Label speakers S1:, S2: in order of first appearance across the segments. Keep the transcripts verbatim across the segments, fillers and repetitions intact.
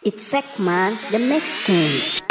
S1: It's Sekman, the Mexican.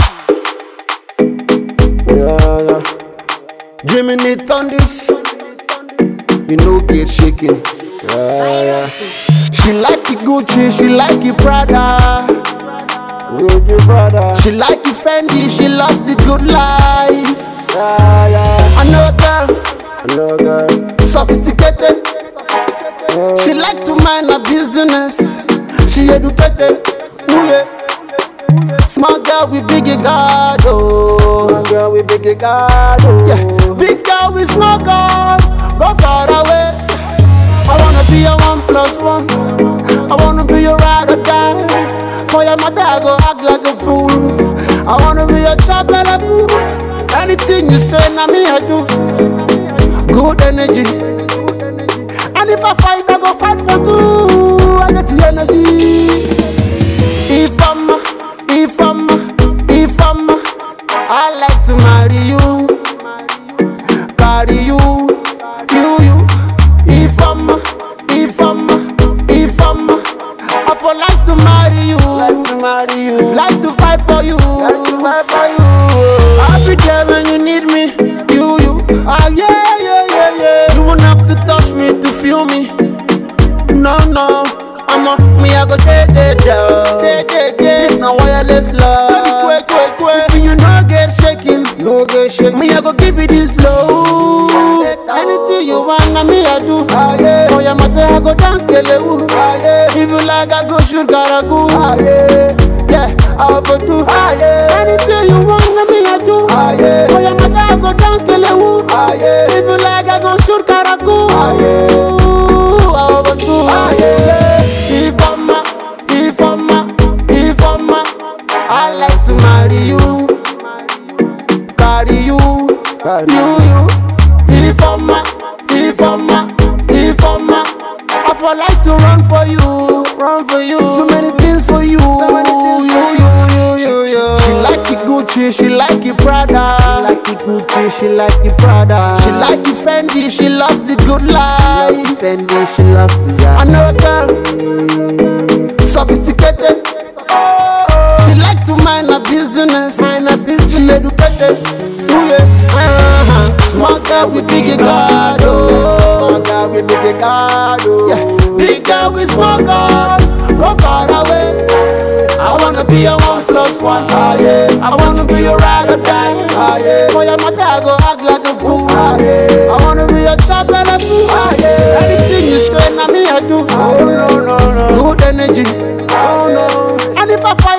S2: Yeah, yeah. Jimmy it on this. You know get shaking. Yeah, yeah. She like it Gucci, she like it Prada. Gucci Prada. She like it Fendi, she loves the good life. Yeah, yeah. I know a girl, I know a girl, sophisticated. Yeah. She like to mind her business. She educated. Ooh, yeah. Small girl with big God, oh. Small girl with big God, oh. Yeah. Big girl with small girl, go far away. I wanna be your one plus one. I wanna be your ride or die. For your mother, I go act like a fool. I wanna be your chop and a fool. Anything you say, now me I do. Good energy. And if I fight, I go fight for two. I get the energy. If I'm, if I'm, if I'm, I like to marry you, carry you, you, you. If I'm, if I'm, if I'm, I for like to marry you, like to marry you, like to fight for you, like to fight for you. I'll be there when you need me, you, you. Ah yeah, yeah, yeah, yeah. You won't have to touch me to feel me. No, no. I'm a, me I go take it down. This na wireless love. Quick, quick, quick. If you no get shaking, no get shaking. Me I go give you this love. Anything you want, na me I do. Ah, yeah. For your mother I go dance kelewu. Ah, yeah. If you like I go shoot karaku. Ah, yeah. Yeah, I overdo. Ah, yeah. Anything you want, na me I do. Ah, yeah. For your mother I go dance kelewu. Ah, yeah. If you like I go shoot karaku. Ah, yeah. I overdo. Ah, yeah. If I'm a, if I'm a, if I'm a, I like to marry you, carry you, you, you. If I'm a, if I'm a, if I'm a, I for like to run for you, run for you. So many things for you, so many things you, you, you, you, you. She like it Gucci, she like it Prada. She like it Gucci, she like it Prada. She like it Fendi, she loves the good life. She Fendi, she loves the life. I know a girl, sophisticated. She like to mind her business. Mind her business. She educated. Ooh, yeah. Uh-huh. Small girl with big God, oh. Small girl with big God, oh. Yeah. Big girl with small girl, go far away. I wanna be your one plus one. Ah, yeah. I wanna be your ride or die. Ah, yeah. For your mother, I go act like a fool. Ah, yeah. I wanna be your chop and a fool. Ah, yeah. Anything you say, now me I do. Oh no no no. Good energy. Oh no. And if I fight